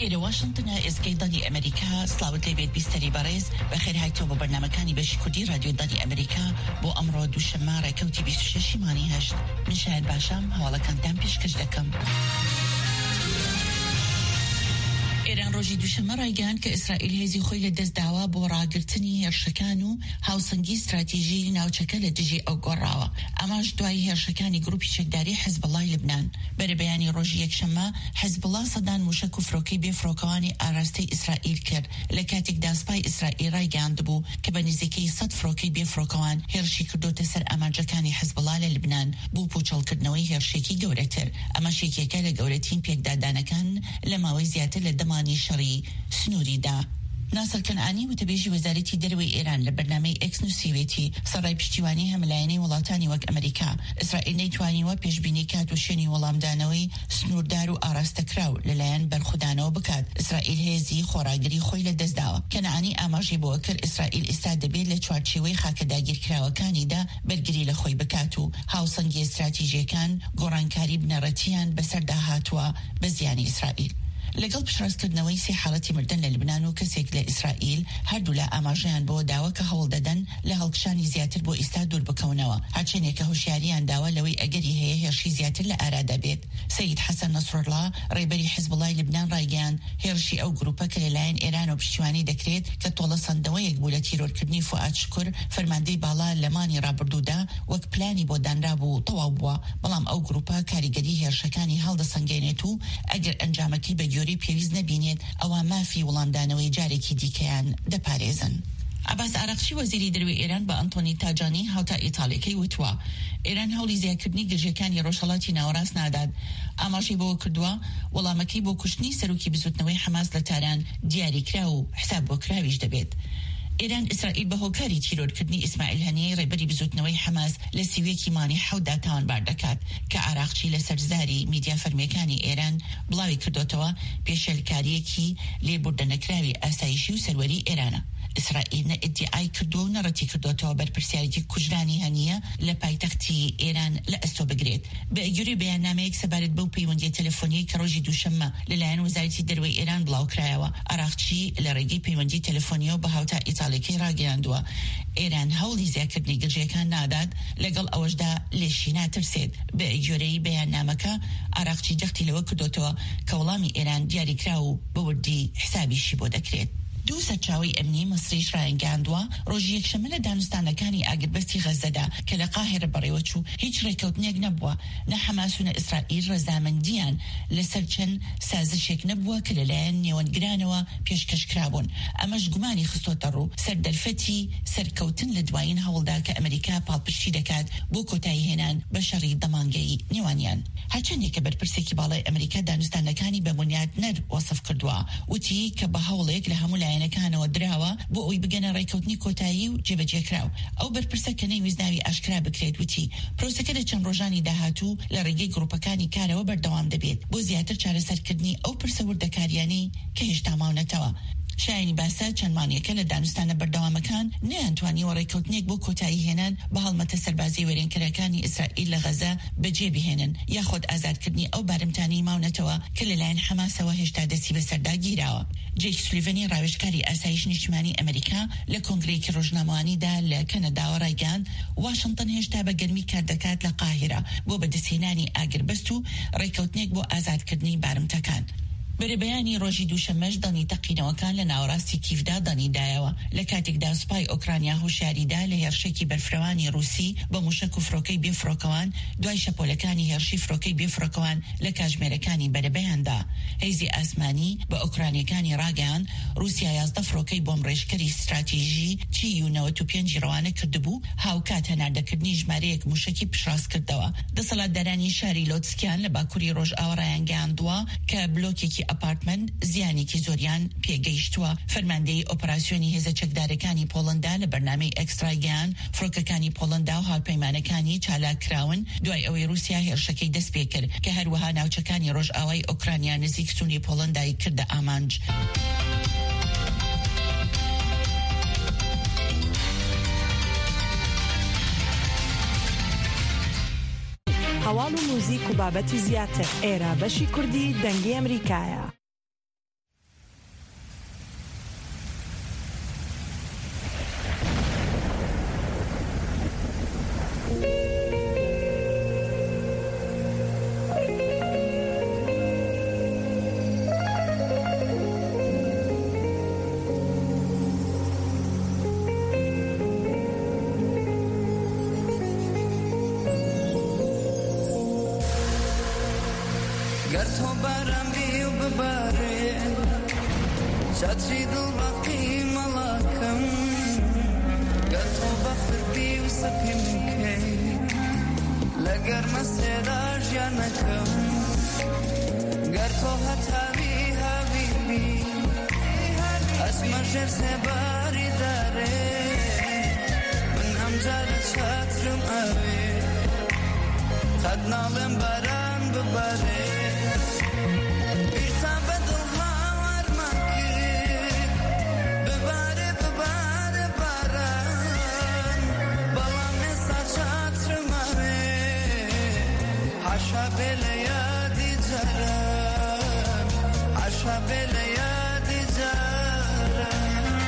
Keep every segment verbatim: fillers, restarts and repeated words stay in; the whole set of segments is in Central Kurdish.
إلى واشنطن إسكي ضني أمريكا سلاوت ليبيت بيستري باريز بخير هاي توبو برنامجاني بشي كودي راديو ضني أمريكا بو أمرو دو شمارة كوتي بيسوشي ماني هشت من شاهد باشام هوالا كان دام بيش كجدكم. ایران روزی دوشنبه رایگان که اسرائیل هزی خویل دست دعوا با راگرتنی هرشکانو هاوسنگی استراتژی ناوچکه لدجی او گراوا. اماش دوای هرشکانی گروپی چکداری حزب الله لبنان. بر بیانی روزی یکشنبه حزب الله صدان موشک و فروکی به فروکوانی آراسته اسرائیل کرد. لکاتیک دستپای اسرائیل رایگان دبو که به نزدیکی صد فروکی به فروکوان هرشی کردو تسر امانجکانی حزب الله لبنان بو پوچل کردنوی هرشکی گورتر. اماش یکی که لگورتین پیک دادانکان لماوی زیاده لدم ماني شري سنوري دا ناصر كنعاني متبيجي وزارتي دروي إيران لبرنامج إكس نوسيويتي صراي بشتواني هملايني ولاتاني وك أمريكا إسرائيل نيتواني وبيش بيني كاتو شيني ولام دانوي سنور دارو آراستكراو للاين برخدانو بكات إسرائيل هزي خوراجري خويلة دزداو كنعاني أماجي بوكر إسرائيل استعد بير لتوارتشيوي خاك داگير كراو كاني دا برگري لخوي بكاتو هاوسنگي استراتيجي كان گورانكاري بنراتيان بسر داهاتوا بزياني إسرائيل لەگەڵ پشتڕاستکردنەوەی سێ حاڵەتی مردن لە لبنان و کەسێک لە ئیسرائیل هەردوو لە ئاماژەیان بۆ داوا کە هەوڵ دەدەن لە هەڵکشانی زیاتر بۆ ئێستا دوور بکەونەوە هەرچێنێک کە هوشیاریان داوە لەوەی ئەگەری هەیە هێرشی زیاتر لە ئارادا بێت سەید حەسەن نەسڕڵڵا ڕێبەری حیزب الله لبنان ڕایگەیاند هێرشی ئەو گروپە کە لەلایەن ئێران و پشتیوانی دەکرێت کە تۆڵەسەندەوەیەک بوو لە تیرۆرکردنی فوئاد شکور فەرماندەی باڵا لە مانی ڕابردوودا وەک پلانی بۆ دانرابوو تەواو بووە بەڵام ئەو گروپە کاریگەری هێرشەکانی هەڵدەسەنگێنێت و ئەگەر ئەنجامەکەی بە گوێرەی پێویست نەبینێت ئەوە مافی وڵامدانەوەی جارێکی دیکەیان دەپارێزن. عباس عراقچی وەزیری دەروی ئێران بە ئەنتۆنی تاجانی هاوتا ئیتاڵیەکەی وتووە ئێران هەوڵی زیادکردنی گەژەکانی ڕۆژهەڵاتی ناوەڕاست نادات ئاماژەی بۆ کردووە وەڵامەکەی بۆ کوشتنی سەرۆکی بزوتنەوەی حەماس لە تاران دیاریکرا و حساب بۆ کراویش دەبێت. إيران إسرائيل بهوكاري تيروركردني إسماعيل هنية ريبري بزوتنوي حماس لسيويكي ماني حودا تاوان باردكات كعراقشي لسرزاري ميديا فرميكاني إيران بلاوي كردوتوا بيشالكاريكي لبردنكراوي أسايشي وسروري إيرانا إسرائيل ادعای کردو و نڕەتی کردوتەوە بەرپرسیارێتی کوژرانی هەنیە لە پایتەختی ئێران لە ئەستۆ بگرێت. بە ئەگوری بەیاننامەیەک سەبارەت بەو پەیوەندیە تەلەفۆنی کە ڕۆژی دووشەممە لەلایەن وەزارەتی دەروی ئێران بڵاوکرایەوە عراقچی لە ڕێگەی پەیوەندی تەلەفۆنیەوە بە هاوتا ئیتاڵیەکەی ڕاگەیاندووە ئێران هەوڵی زیادکردنی گرژیەکان نادات لەگەڵ ئەوەشدا لێشی ناترسێت. بە ئەگوێرەی بەیاننامەکە عراقچی جەختی لەوە کردوتەوە کە وەڵامی ئێران دیاریکرا و بەوردی حسابیشی بۆ دەکرێت. دوو سەرچاوی ئەمنی مەسریش ڕایگەاندووە ڕۆژی یەکشەممە لە دانوستانەکانی ئاگربەستی غەزەدا کە لە قاهێرە بەڕێوەچوو هیچ ڕێکەوتنێک نەبووە نە حەماس و نە ئیسرائیل ڕەزامەندیان لەسەر چەند سازشێک نەبووە کە لەلایەن نێوەندگرانەوە پێشکەشکرابوون. ئەمەش گومانی خستۆتە ڕوو سەردەرفەتی سەرکەوتن لە دوایین هەوڵدا کە ئەمریکا پاڵپشتی دەکات بۆ کۆتایی هێنان بە شەڕی دەمانگەی نێوانیان. هەرچەندێک کە بەرپرسێکی باڵای ئەمریکا دانوستانەکانی بە بنیادنەر وەسف کردووە وتی کە بە هەوڵێک لە هەموو لایەنەکانەوە دراوە بۆ ئەوی بگەنە ڕێکەوتنی کۆتایی و جێبەجێکراو. ئەو بەرپرسە کە نەیویستناوی ئاشکرا بکرێت وتی پرۆسەکە لە چەند ڕۆژانی داهاتوو لە ڕێگەی گروپەکانی کارەوە بەردەوام دەبێت بۆ زیاتر چارەسەرکردنی ئەو پرسە وردەکاریانەی کە هێشتا ماونەتەوە. شایانی باسا چەند مانیەکە لە دانوستانە بەردەوامەکان نەیانتوانیوە ڕێکەوتنێک بۆ کۆتایی هێنان بە هەڵمەتە سەربازی وێرێنکەرەکانی ئیسرائیل لە غەزە بەجێ بهێنن یاخۆت ئازادکردنی ئەو بارمتانی ماونەتەوە کە لەلایەن حەماسەوە هێشتا دەستی بەسەردا گیراوە. جێک سولیڤنی ڕاوێژکاری ئاسایش نیشتیمانی ئەمریکا لە کۆنگرەیەکی ڕۆژنامەوانیدا لە کەنەداوە ڕایگەاند واشنگتن هێشتا بە گەرمی کار دەکات لە قاهرە بۆ بەدەستهێنانی ئاگربەست و ڕێکەوتنێک بۆ ئازادکردنی بارمتەکان. بەرەبەیانی ڕۆژی دووشەمەش دەنی تەقینەوەکان لە ناوەڕاستی کیفدا دەنیدایەوە لە کاتێکدا سوپای ئۆکرانیا هوشیاریدا لە هێرشێکی بەرفرەوانی رووسی بە موشک و فرۆکەی بێفرۆکەوان دوای شەپۆلەکانی هێرشی فرۆکەی بێفرۆکەوان لە کاتژمێرەکانی بەرەبەیاندا. هەیزی ئاسمانی بە ئۆکرانیەکانی ڕاگەیان رووسیا یازدە فرۆکەی بۆم ڕێژکەری استراتیژی چی و نەوەت و پێنج ڕەوانە کردبوو هاوکات هەناردەکردنی ژمارەیەک موشکی پشڕاست کردەوە. دەسەڵاتدارانی شاری لۆتسکیان لە باکووری ڕۆژئاوا ڕایانگەاندووە کە بلۆکێکی ئەپارتمەنت زیانێکی زۆریان پێگەیشتووە. فەرماندەی ئۆپەراسیۆنی هێزە چەکدارەکانی پۆڵەندا لە بەرنامەی ئەکسترایگەیان فڕۆکەکانی پۆڵەندا و هاوپەیمانەکانی چالاکراون دوای ئەوەی رووسیا هێرشەکەی دەست پێ کرد کە هەروەها ناوچەکانی ڕۆژئاوای ئۆکرانیا نزیک سوونی پۆڵەندای کردە ئامانج. هەواڵ و موزیک و بابەتی زیاتر ئێرە بەشی کوردی دەنگی ئەمریکایە. گر تو برم بیو بباره چتری دل باقی ملاکم گر تو بخر بیو سپیم کی لگر مسیراج یا نکم گر تو هتاوی حبیبی اسم جر سباری داره من همجار چترم اوی قد نالم بران بباره bir tane daha var maki bebare bebare baran bala mesaj atma me haşa bele yadi jaran haşa bele yadi jaran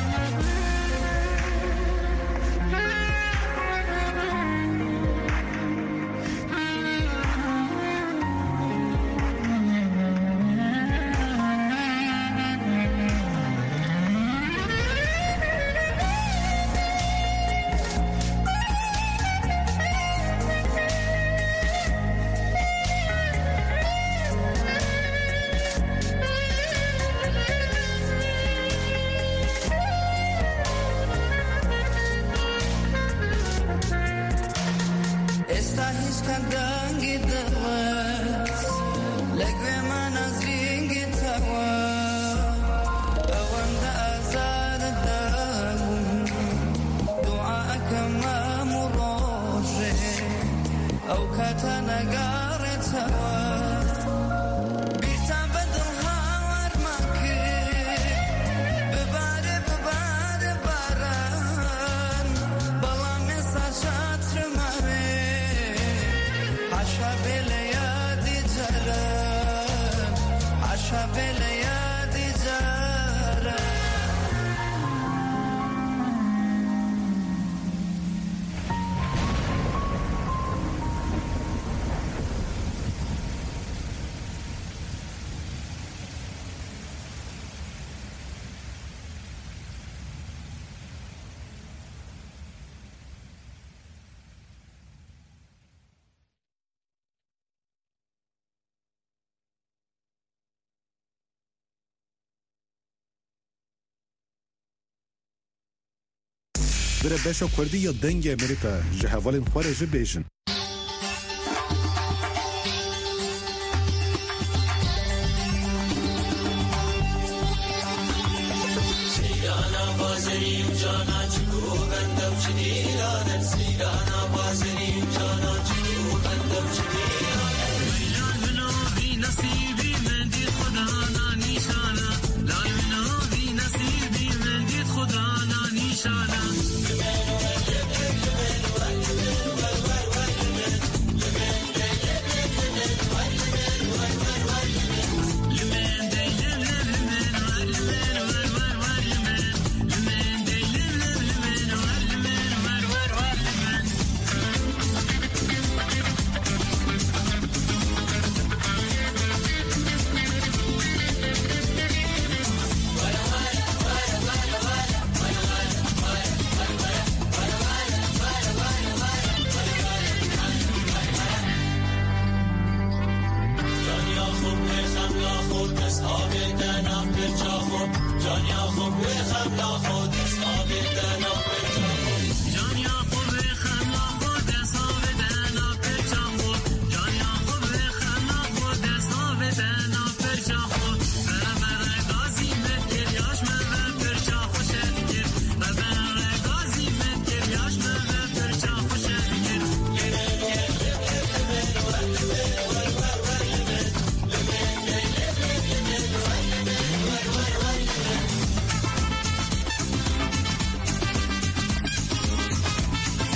بره بشو کردی یا دنگ امریکا جهوالین خواره جه بیشن سیرانا بازریم جانا چکو بندم چنیرانم سیرانا بازریم جانا چکو بندم چنیرانم لیلا بی نصیبی من دید خدا نانیشانا لیلا بی نصیبی من دید خدا نانیشانا جانیا خوب بخم لاخو